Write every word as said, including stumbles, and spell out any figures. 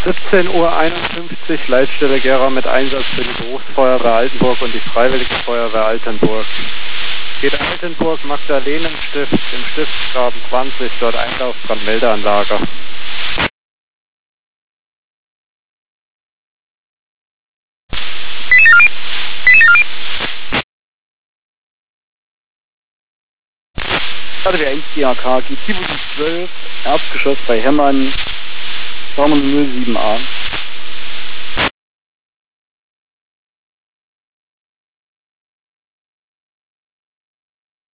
siebzehn Uhr einundfünfzig, Leitstelle Gera mit Einsatz für die Berufsfeuerwehr Altenburg und die Freiwillige Feuerwehr Altenburg. Geht Altenburg, Magdalenenstift, im Stiftsgraben zwanzig, dort Einlaufbrandmeldeanlage. W eins G A K, G zwölf, Erdgeschoss bei Hermann, null sieben A.